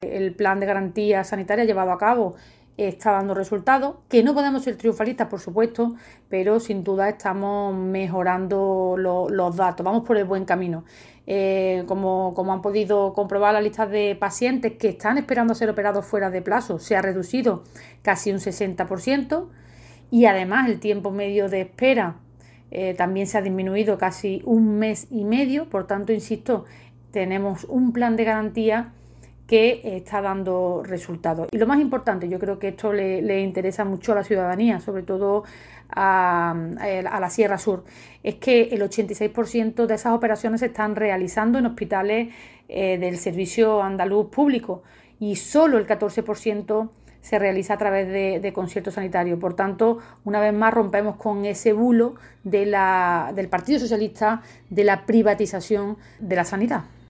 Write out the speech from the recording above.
El plan de garantía sanitaria llevado a cabo está dando resultados, que no podemos ser triunfalistas, por supuesto, pero sin duda estamos mejorando los datos, vamos por el buen camino. Como han podido comprobar, la lista de pacientes que están esperando a ser operados fuera de plazo se ha reducido casi un 60%, y además el tiempo medio de espera también se ha disminuido casi 1 mes y medio. Por tanto, insisto, tenemos un plan de garantía que está dando resultados. Y lo más importante, yo creo que esto le interesa mucho a la ciudadanía, sobre todo a la Sierra Sur, es que el 86% de esas operaciones se están realizando en hospitales del Servicio Andaluz Público, y solo el 14% se realiza a través de concierto sanitario. Por tanto, una vez más rompemos con ese bulo del Partido Socialista de la privatización de la sanidad.